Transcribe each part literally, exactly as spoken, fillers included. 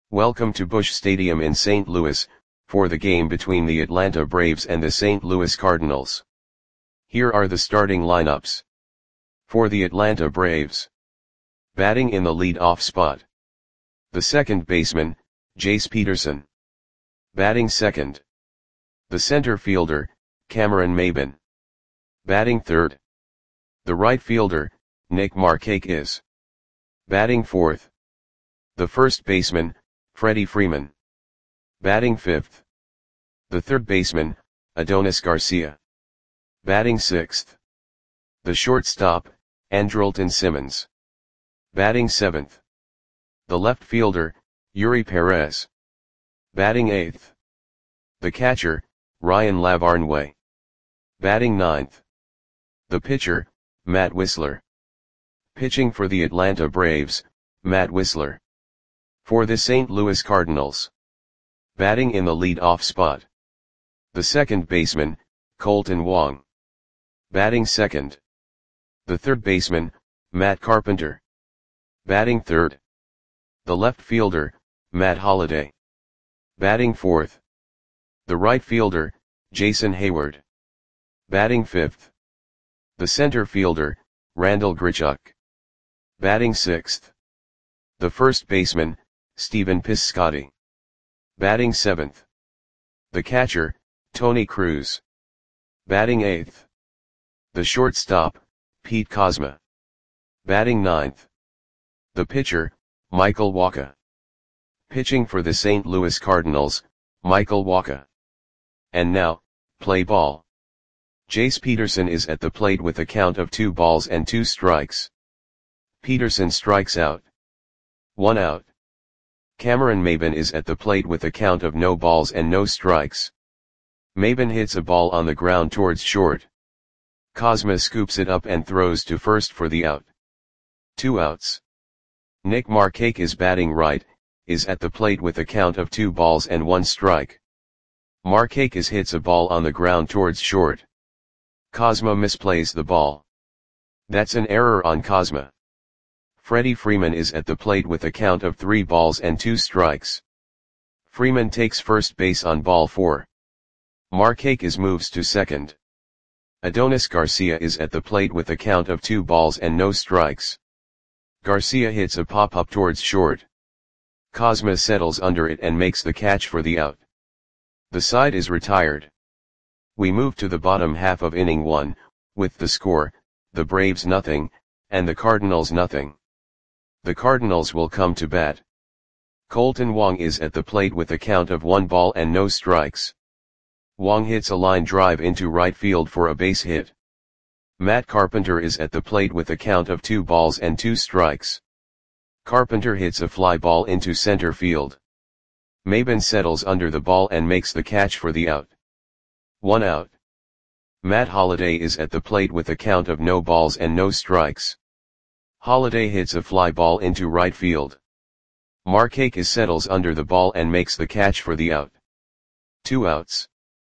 Welcome to Busch Stadium in Saint Louis, for the game between the Atlanta Braves and the Saint Louis Cardinals. Here are the starting lineups. For the Atlanta Braves. Batting in the lead-off spot. The second baseman, Jace Peterson. Batting second. The center fielder, Cameron Maybin. Batting third. The right fielder, Nick Markakis. Batting fourth. The first baseman, Freddie Freeman. Batting fifth. The third baseman, Adonis Garcia. Batting sixth. The shortstop, Andrelton Simmons. Batting seventh. The left fielder, Yuri Perez. Batting eighth. The catcher, Ryan Lavarnway. Batting ninth. The pitcher, Matt Wisler. Pitching for the Atlanta Braves, Matt Wisler. For the Saint Louis Cardinals. Batting in the lead-off spot. The second baseman, Kolten Wong. Batting second. The third baseman, Matt Carpenter. Batting third. The left fielder, Matt Holliday. Batting fourth. The right fielder, Jason Heyward. Batting fifth. The center fielder, Randal Grichuk. Batting sixth. The first baseman, Stephen Piscotty. Batting seventh. The catcher, Tony Cruz. Batting eighth. The shortstop, Pete Kozma. Batting ninth. The pitcher, Michael Wacha. Pitching for the Saint Louis Cardinals, Michael Wacha. And now, play ball. Jace Peterson is at the plate with a count of two balls and two strikes. Peterson strikes out. One out. Cameron Maybin is at the plate with a count of no balls and no strikes. Maybin hits a ball on the ground towards short. Kozma scoops it up and throws to first for the out. Two outs. Nick Markakis, batting right, is at the plate with a count of two balls and one strike. Markakis hits a ball on the ground towards short. Kozma misplays the ball. That's an error on Kozma. Freddie Freeman is at the plate with a count of three balls and two strikes. Freeman takes first base on ball four. Markakis moves to second. Adonis Garcia is at the plate with a count of two balls and no strikes. Garcia hits a pop-up towards short. Kozma settles under it and makes the catch for the out. The side is retired. We move to the bottom half of inning one, with the score, the Braves nothing, and the Cardinals nothing. The Cardinals will come to bat. Kolten Wong is at the plate with a count of one ball and no strikes. Wong hits a line drive into right field for a base hit. Matt Carpenter is at the plate with a count of two balls and two strikes. Carpenter hits a fly ball into center field. Maybin settles under the ball and makes the catch for the out. One out. Matt Holliday is at the plate with a count of no balls and no strikes. Holliday hits a fly ball into right field. Markakis settles under the ball and makes the catch for the out. Two outs.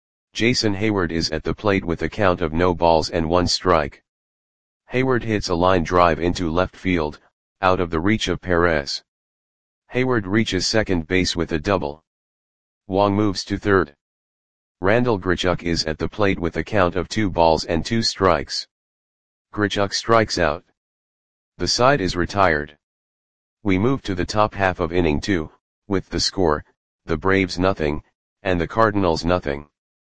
Jason Heyward is at the plate with a count of no balls and one strike. Heyward hits a line drive into left field, out of the reach of Perez. Heyward reaches second base with a double. Wong moves to third. Randal Grichuk is at the plate with a count of two balls and two strikes. Grichuk strikes out. The side is retired. We move to the top half of inning two, with the score, the Braves nothing, and the Cardinals nothing.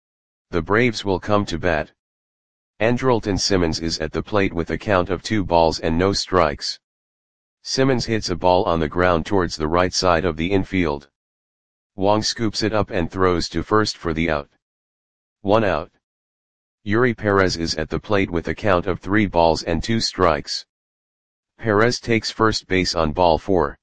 The Braves will come to bat. Andrelton Simmons is at the plate with a count of two balls and no strikes. Simmons hits a ball on the ground towards the right side of the infield. Wong scoops it up and throws to first for the out. One out. Yuri Perez is at the plate with a count of three balls and two strikes. Perez takes first base on ball four.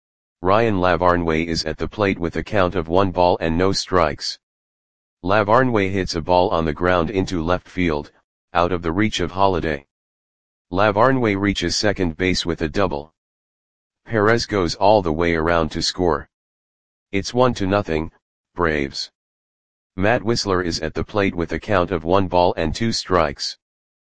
Ryan Lavarnway is at the plate with a count of one ball and no strikes. Lavarnway hits a ball on the ground into left field, out of the reach of Holliday. Lavarnway reaches second base with a double. Perez goes all the way around to score. It's one to nothing, Braves. Matt Wisler is at the plate with a count of one ball and two strikes.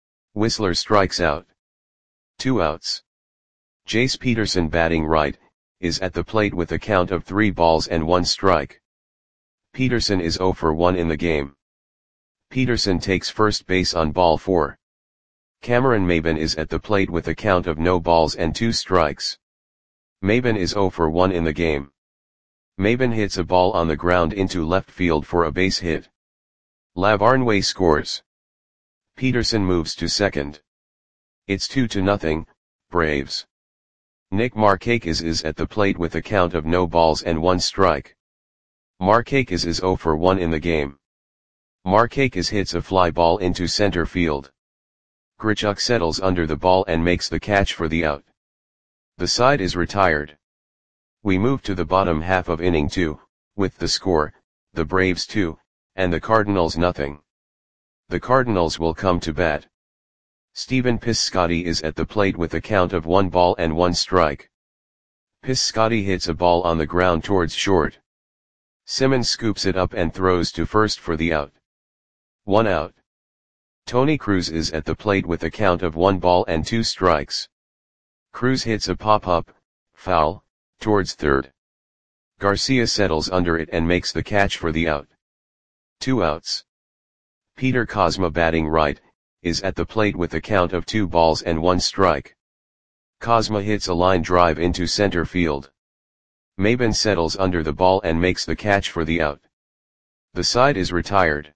Wisler strikes out. Two outs. Jace Peterson, batting right, is at the plate with a count of three balls and one strike. Peterson is zero for one in the game. Peterson takes first base on ball four. Cameron Maybin is at the plate with a count of no balls and two strikes. Maybin is zero for one in the game. Maybin hits a ball on the ground into left field for a base hit. Lavarnway scores. Peterson moves to second. It's two to nothing, Braves. Nick Markakis is at the plate with a count of no balls and one strike. Markakis is zero for one in the game. Markakis hits a fly ball into center field. Grichuk settles under the ball and makes the catch for the out. The side is retired. We move to the bottom half of inning two, with the score, the Braves two, and the Cardinals nothing. The Cardinals will come to bat. Stephen Piscotty is at the plate with a count of one ball and one strike. Piscotty hits a ball on the ground towards short. Simmons scoops it up and throws to first for the out. One out. Tony Cruz is at the plate with a count of one ball and two strikes. Cruz hits a pop-up, foul, towards third. Garcia settles under it and makes the catch for the out. Two outs. Peter Kozma, batting right, is at the plate with a count of two balls and one strike. Kozma hits a line drive into center field. Maybin settles under the ball and makes the catch for the out. The side is retired.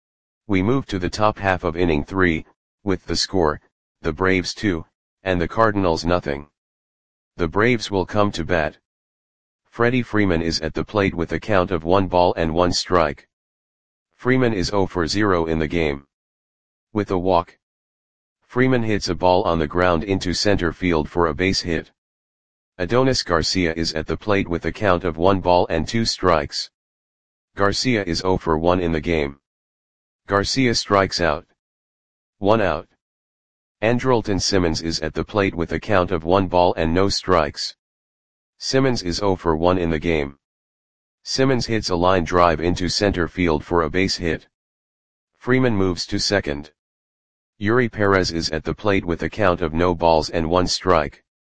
We move to the top half of inning three, with the score, the Braves two, and the Cardinals nothing. The Braves will come to bat. Freddie Freeman is at the plate with a count of one ball and one strike. Freeman is zero for zero in the game. With a walk, Freeman hits a ball on the ground into center field for a base hit. Adonis Garcia is at the plate with a count of one ball and two strikes. Garcia is zero for one in the game. Garcia strikes out. One out. Andrelton Simmons is at the plate with a count of one ball and no strikes. Simmons is zero for one in the game. Simmons hits a line drive into center field for a base hit. Freeman moves to second. Yuri Perez is at the plate with a count of no balls and one strike.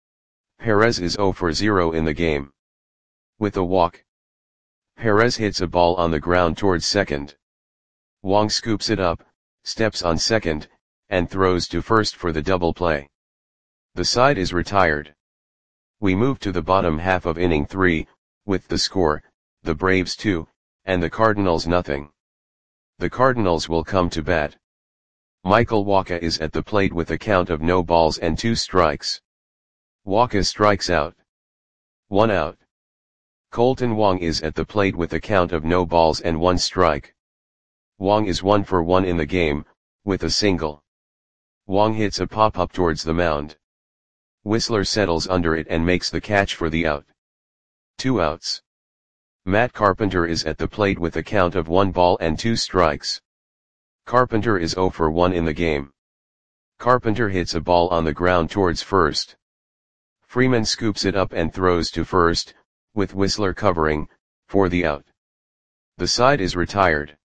Perez is zero for zero in the game. With a walk, Perez hits a ball on the ground towards second. Wong scoops it up, steps on second, and throws to first for the double play. The side is retired. We move to the bottom half of inning three, with the score, the Braves two, and the Cardinals nothing. The Cardinals will come to bat. Michael Wacha is at the plate with a count of no balls and two strikes. Wacha strikes out. One out. Colton Wong is at the plate with a count of no balls and one strike. Wong is one for one in the game, with a single. Wong hits a pop-up towards the mound. Whistler settles under it and makes the catch for the out. Two outs. Matt Carpenter is at the plate with a count of one ball and two strikes. Carpenter is zero for one in the game. Carpenter hits a ball on the ground towards first. Freeman scoops it up and throws to first, with Whistler covering, for the out. The side is retired.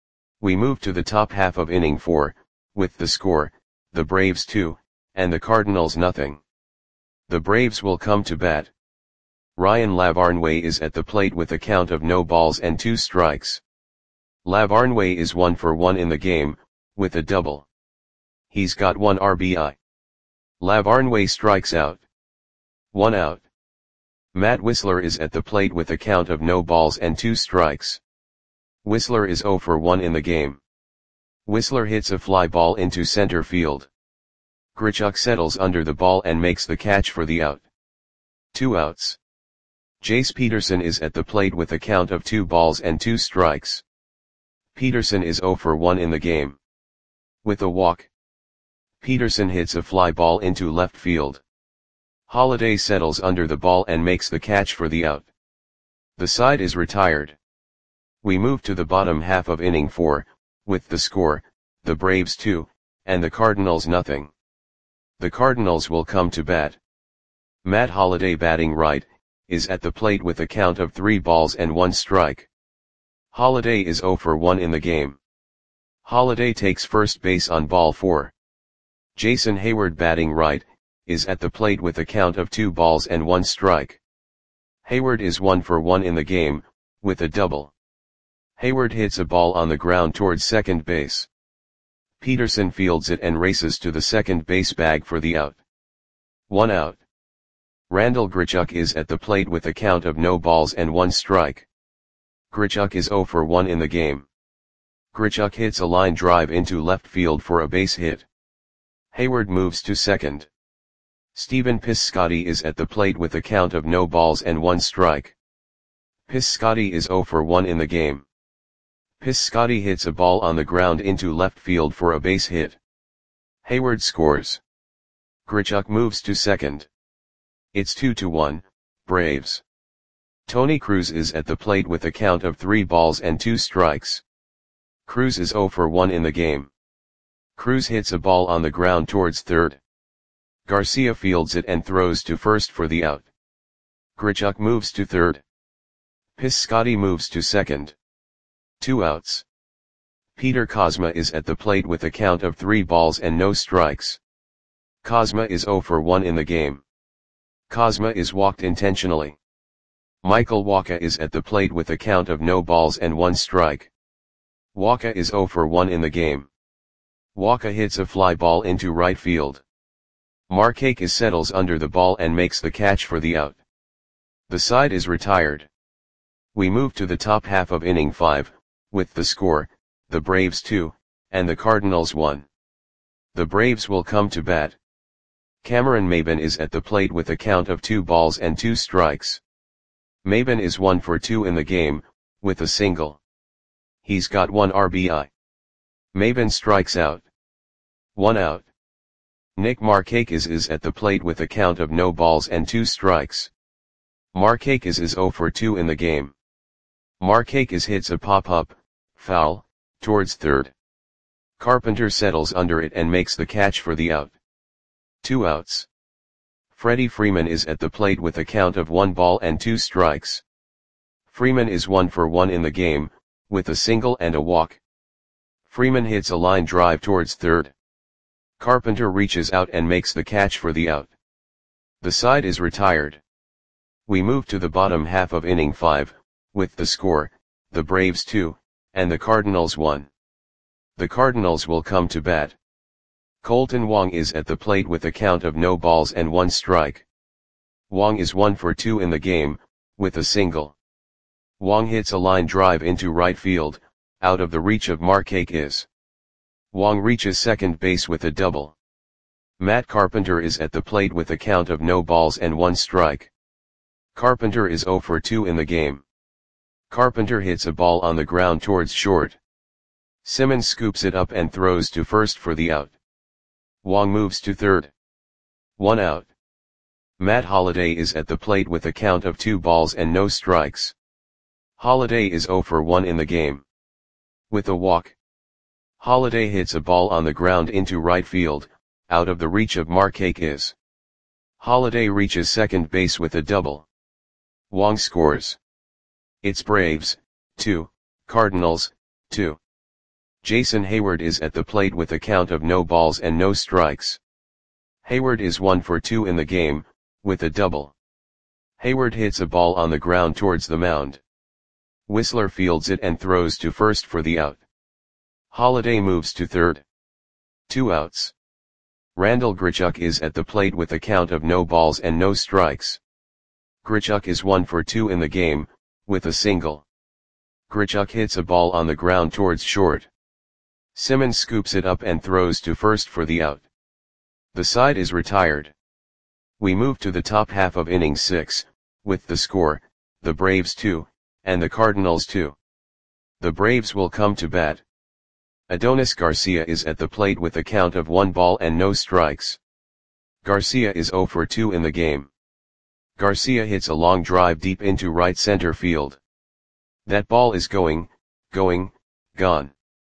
We move to the top half of inning four, with the score, the Braves two, and the Cardinals nothing. The Braves will come to bat. Ryan Lavarnway is at the plate with a count of no balls and two strikes. Lavarnway is one for one in the game, with a double. He's got one R B I. Lavarnway strikes out. One out. Matt Whistler is at the plate with a count of no balls and two strikes. Whistler is zero for one in the game. Whistler hits a fly ball into center field. Grichuk settles under the ball and makes the catch for the out. Two outs. Jace Peterson is at the plate with a count of two balls and two strikes. Peterson is zero for one in the game. With a walk, Peterson hits a fly ball into left field. Holiday settles under the ball and makes the catch for the out. The side is retired. We move to the bottom half of inning four, with the score, the Braves two, and the Cardinals nothing. The Cardinals will come to bat. Matt Holiday, batting right, is at the plate with a count of three balls and one strike. Holiday is zero for one in the game. Holiday takes first base on ball four. Jason Hayward, batting right, is at the plate with a count of two balls and one strike. Hayward is one for one in the game, with a double. Hayward hits a ball on the ground towards second base. Peterson fields it and races to the second base bag for the out. One out. Randal Grichuk is at the plate with a count of no balls and one strike. Grichuk is zero for one in the game. Grichuk hits a line drive into left field for a base hit. Hayward moves to second. Stephen Piscotty is at the plate with a count of no balls and one strike. Piscotty is zero for one in the game. Piscotty hits a ball on the ground into left field for a base hit. Hayward scores. Grichuk moves to second. It's two to one, Braves. Tony Cruz is at the plate with a count of three balls and two strikes. Cruz is zero for one in the game. Cruz hits a ball on the ground towards third. Garcia fields it and throws to first for the out. Grichuk moves to third. Piscotty moves to second. Two outs. Peter Kozma is at the plate with a count of three balls and no strikes. Kozma is zero for one in the game. Kozma is walked intentionally. Michael Wacha is at the plate with a count of no balls and one strike. Wacha is zero for one in the game. Wacha hits a fly ball into right field. Markakis settles under the ball and makes the catch for the out. The side is retired. We move to the top half of inning five, with the score, the Braves two, and the Cardinals one. The Braves will come to bat. Cameron Maybin is at the plate with a count of two balls and two strikes. Maybin is one for two in the game, with a single. He's got one R B I. Maybin strikes out. One out. Nick Markakis is at the plate with a count of no balls and two strikes. Markakis is zero for two in the game. Markakis hits a pop-up, foul, towards third. Carpenter settles under it and makes the catch for the out. Two outs. Freddie Freeman is at the plate with a count of one ball and two strikes. Freeman is one for one in the game, with a single and a walk. Freeman hits a line drive towards third. Carpenter reaches out and makes the catch for the out. The side is retired. We move to the bottom half of inning five, with the score, the Braves two, and the Cardinals one. The Cardinals will come to bat. Colton Wong is at the plate with a count of no balls and one strike. Wong is one for two in the game, with a single. Wong hits a line drive into right field, out of the reach of Markakis. Wong reaches second base with a double. Matt Carpenter is at the plate with a count of no balls and one strike. Carpenter is zero for two in the game. Carpenter hits a ball on the ground towards short. Simmons scoops it up and throws to first for the out. Wong moves to third. One out. Matt Holliday is at the plate with a count of two balls and no strikes. Holliday is zero for one in the game. With a walk. Holliday hits a ball on the ground into right field, out of the reach of Markakis. Holliday reaches second base with a double. Wong scores. It's Braves, two, Cardinals, two. Jason Hayward is at the plate with a count of no balls and no strikes. Hayward is one for two in the game, with a double. Hayward hits a ball on the ground towards the mound. Whistler fields it and throws to first for the out. Holliday moves to third. Two outs. Randal Grichuk is at the plate with a count of no balls and no strikes. Grichuk is one for two in the game, with a single. Grichuk hits a ball on the ground towards short. Simmons scoops it up and throws to first for the out. The side is retired. We move to the top half of inning six, with the score, the Braves two, and the Cardinals two. The Braves will come to bat. Adonis Garcia is at the plate with a count of one ball and no strikes. Garcia is zero for two in the game. Garcia hits a long drive deep into right center field. That ball is going, going, gone.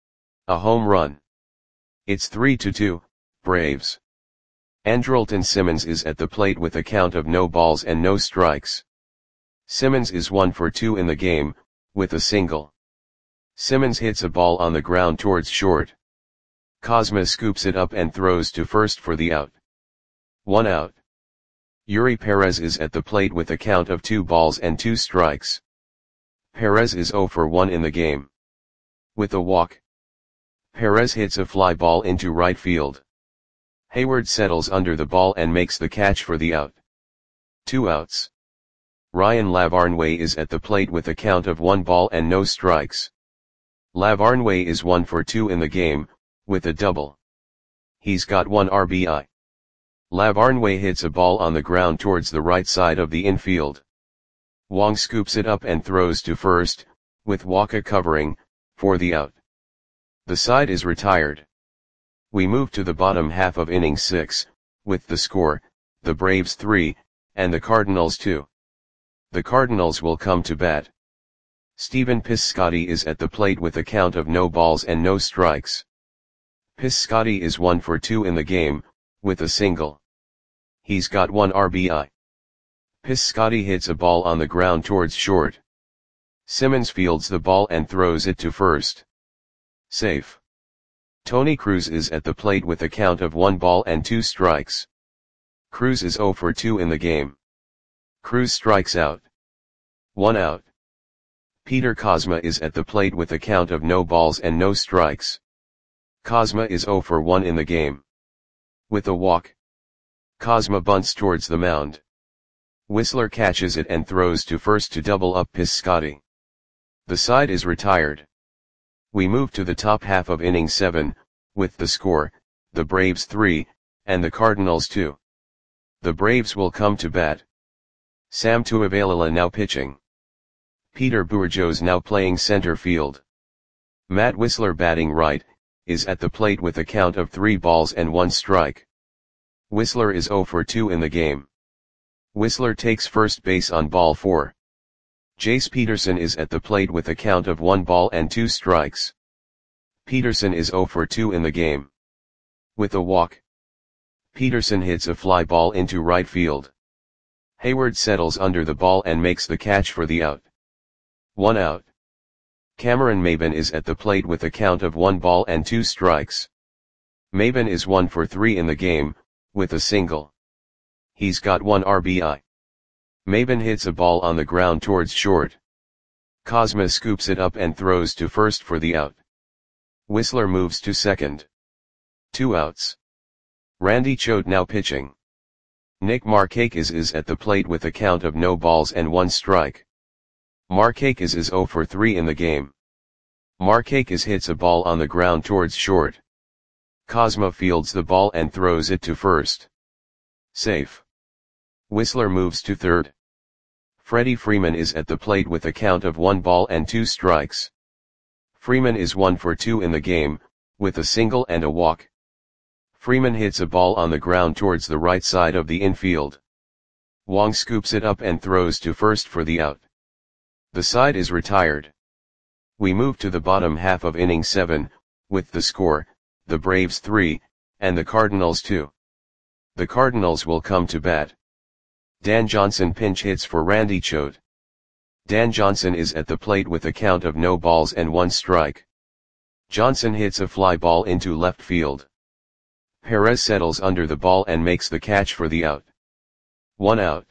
A home run. It's three to two, Braves. Andrelton Simmons is at the plate with a count of no balls and no strikes. Simmons is one for two in the game, with a single. Simmons hits a ball on the ground towards short. Kozma scoops it up and throws to first for the out. One out. Yuri Perez is at the plate with a count of two balls and two strikes. Perez is zero for one in the game. With a walk, Perez hits a fly ball into right field. Hayward settles under the ball and makes the catch for the out. Two outs. Ryan Lavarnway is at the plate with a count of one ball and no strikes. Lavarnway is one for two in the game, with a double. He's got one R B I. Lavarnway hits a ball on the ground towards the right side of the infield. Wong scoops it up and throws to first, with Waka covering, for the out. The side is retired. We move to the bottom half of inning six, with the score, the Braves three, and the Cardinals two. The Cardinals will come to bat. Stephen Piscotty is at the plate with a count of no balls and no strikes. Piscotty is one for two in the game, with a single. He's got one R B I. Piscotty hits a ball on the ground towards short. Simmons fields the ball and throws it to first. Safe. Tony Cruz is at the plate with a count of one ball and two strikes. Cruz is zero for two in the game. Cruz strikes out. One out. Peter Kozma is at the plate with a count of no balls and no strikes. Kozma is zero for one in the game. With a walk, Kozma bunts towards the mound. Whistler catches it and throws to first to double up Piscotty. The side is retired. We move to the top half of inning seven, with the score, the Braves three, and the Cardinals two. The Braves will come to bat. Sam Tuivailala now pitching. Peter Bourgeois now playing center field. Matt Whistler batting right, is at the plate with a count of three balls and one strike. Whistler is zero for two in the game. Whistler takes first base on ball four. Jace Peterson is at the plate with a count of one ball and two strikes. Peterson is zero for two in the game. With a walk, Peterson hits a fly ball into right field. Hayward settles under the ball and makes the catch for the out. One out. Cameron Maybin is at the plate with a count of one ball and two strikes. Maybin is one for three in the game, with a single. He's got one R B I. Maybin hits a ball on the ground towards short. Kozma scoops it up and throws to first for the out. Whistler moves to second. Two outs. Randy Choate now pitching. Nick Markakis is at the plate with a count of no balls and one strike. Markakis is zero for three in the game. Markakis hits a ball on the ground towards short. Kozma fields the ball and throws it to first. Safe. Whistler moves to third. Freddie Freeman is at the plate with a count of one ball and two strikes. Freeman is one for two in the game, with a single and a walk. Freeman hits a ball on the ground towards the right side of the infield. Wong scoops it up and throws to first for the out. The side is retired. We move to the bottom half of inning seven, with the score, the Braves three, and the Cardinals two. The Cardinals will come to bat. Dan Johnson pinch hits for Randy Choate. Dan Johnson is at the plate with a count of no balls and one strike. Johnson hits a fly ball into left field. Perez settles under the ball and makes the catch for the out. One out.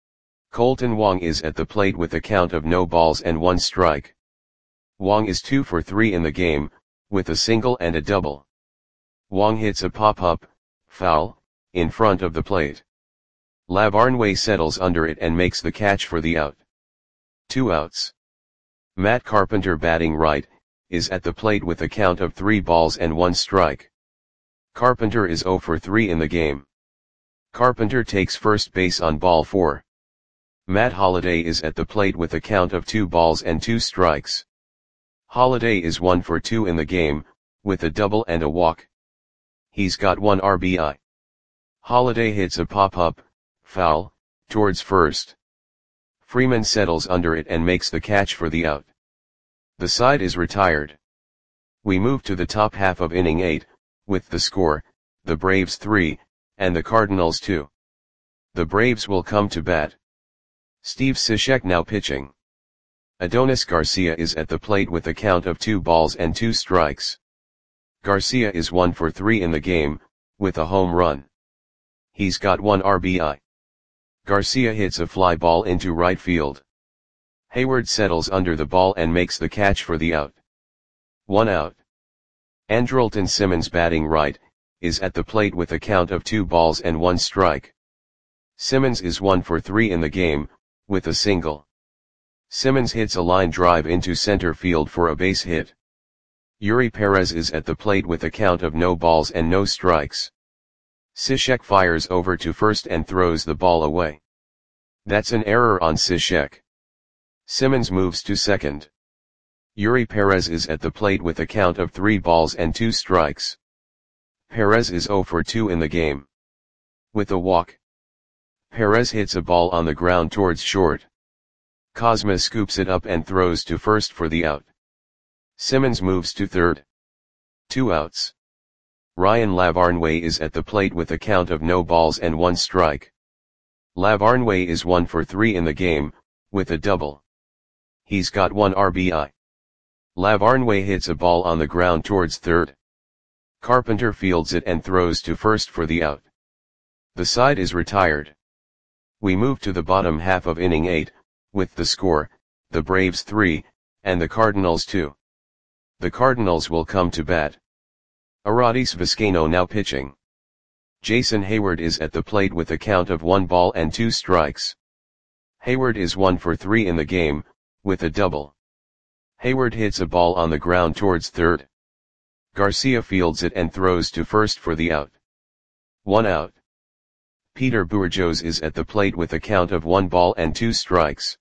Colton Wong is at the plate with a count of no balls and one strike. Wong is two for three in the game, with a single and a double. Wong hits a pop-up, foul, in front of the plate. Lavarnway settles under it and makes the catch for the out. Two outs. Matt Carpenter batting right, is at the plate with a count of three balls and one strike. Carpenter is zero for three in the game. Carpenter takes first base on ball four. Matt Holliday is at the plate with a count of two balls and two strikes. Holliday is one for two in the game, with a double and a walk. He's got one R B I. Holliday hits a pop-up, foul, towards first. Freeman settles under it and makes the catch for the out. The side is retired. We move to the top half of inning eight, with the score, the Braves three, and the Cardinals two. The Braves will come to bat. Steve Cishek now pitching. Adonis Garcia is at the plate with a count of two balls and two strikes. Garcia is one for three in the game, with a home run. He's got one R B I. Garcia hits a fly ball into right field. Hayward settles under the ball and makes the catch for the out. One out. Andrelton Simmons, batting right, is at the plate with a count of two balls and one strike. Simmons is one for three in the game, with a single. Simmons hits a line drive into center field for a base hit. Yuri Perez is at the plate with a count of no balls and no strikes. Cishek fires over to first and throws the ball away. That's an error on Cishek. Simmons moves to second. Yuri Perez is at the plate with a count of three balls and two strikes. Perez is zero for two in the game. With a walk, Perez hits a ball on the ground towards short. Kozma scoops it up and throws to first for the out. Simmons moves to third. Two outs. Ryan Lavarnway is at the plate with a count of no balls and one strike. Lavarnway is one for three in the game, with a double. He's got one R B I. Lavarnway hits a ball on the ground towards third. Carpenter fields it and throws to first for the out. The side is retired. We move to the bottom half of inning eight, with the score, the Braves three, and the Cardinals two. The Cardinals will come to bat. Aradis Vizcaino now pitching. Jason Hayward is at the plate with a count of one ball and two strikes. Hayward is one for three in the game, with a double. Hayward hits a ball on the ground towards third. Garcia fields it and throws to first for the out. One out. Peter Bourjos is at the plate with a count of one ball and two strikes.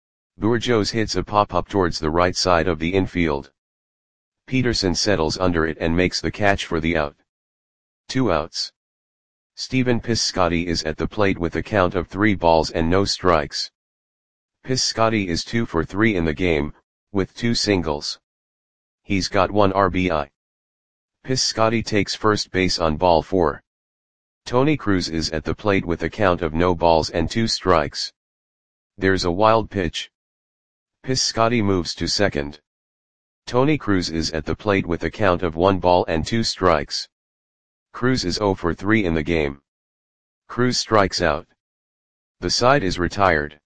Bourjos hits a pop-up towards the right side of the infield. Peterson settles under it and makes the catch for the out. Two outs. Stephen Piscotty is at the plate with a count of three balls and no strikes. Piscotty is two for three in the game, with two singles. He's got one R B I. Piscotty takes first base on ball four. Tony Cruz is at the plate with a count of no balls and two strikes. There's a wild pitch. Piscotty moves to second. Tony Cruz is at the plate with a count of one ball and two strikes. Cruz is zero for three in the game. Cruz strikes out. The side is retired.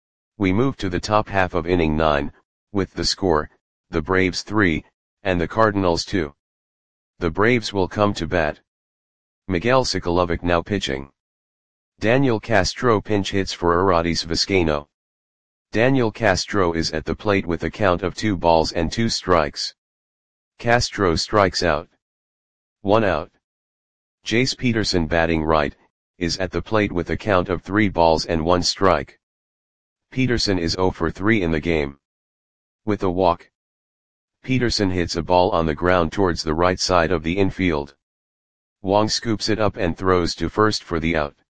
We move to the top half of inning nine, with the score, the Braves three, and the Cardinals two. The Braves will come to bat. Miguel Sokolovic now pitching. Daniel Castro pinch hits for Aradis Vizcaino. Daniel Castro is at the plate with a count of two balls and two strikes. Castro strikes out. One out. Jace Peterson, batting right, is at the plate with a count of three balls and one strike. Peterson is zero for three in the game. With a walk, Peterson hits a ball on the ground towards the right side of the infield. Wong scoops it up and throws to first for the out.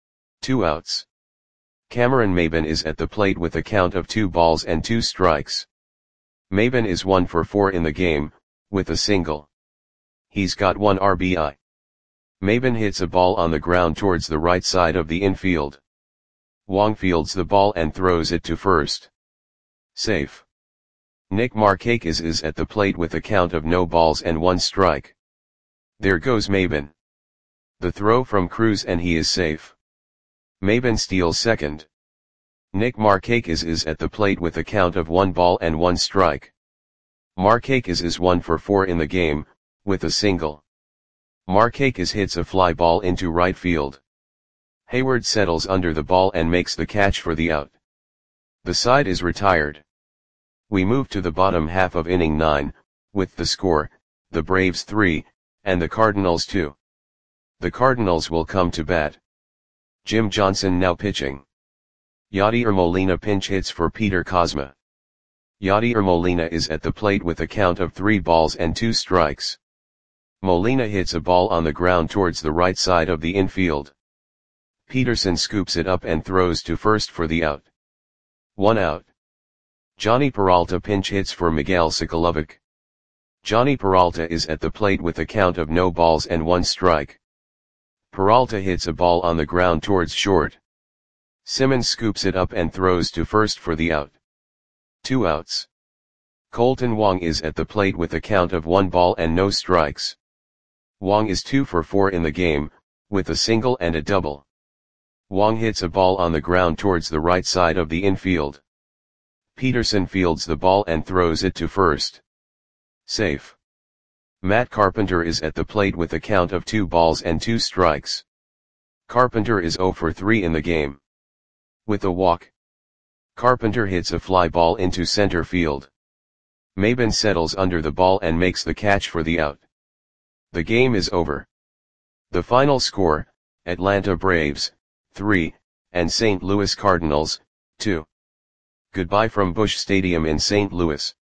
Two outs. Cameron Maybin is at the plate with a count of two balls and two strikes. Maybin is one for four in the game, with a single. He's got one R B I. Maybin hits a ball on the ground towards the right side of the infield. Wong fields the ball and throws it to first. Safe. Nick Markakis is at the plate with a count of no balls and one strike. There goes Maybin. The throw from Cruz and he is safe. Maybin steals second. Nick Markakis is at the plate with a count of one ball and one strike. Markakis is one for four in the game, with a single. Markakis hits a fly ball into right field. Hayward settles under the ball and makes the catch for the out. The side is retired. We move to the bottom half of inning nine, with the score, the Braves three, and the Cardinals two. The Cardinals will come to bat. Jim Johnson now pitching. Yadier Molina pinch hits for Peter Kozma. Yadier Molina is at the plate with a count of three balls and two strikes. Molina hits a ball on the ground towards the right side of the infield. Peterson scoops it up and throws to first for the out. One out. Johnny Peralta pinch hits for Miguel Sokolovic. Johnny Peralta is at the plate with a count of no balls and one strike. Peralta hits a ball on the ground towards short. Simmons scoops it up and throws to first for the out. Two outs. Colton Wong is at the plate with a count of one ball and no strikes. Wong is two for four in the game, with a single and a double. Wong hits a ball on the ground towards the right side of the infield. Peterson fields the ball and throws it to first. Safe. Matt Carpenter is at the plate with a count of two balls and two strikes. Carpenter is zero for three in the game. With a walk, Carpenter hits a fly ball into center field. Maben settles under the ball and makes the catch for the out. The game is over. The final score, Atlanta Braves, three, and Saint Louis Cardinals, two. Goodbye from Busch Stadium in Saint Louis.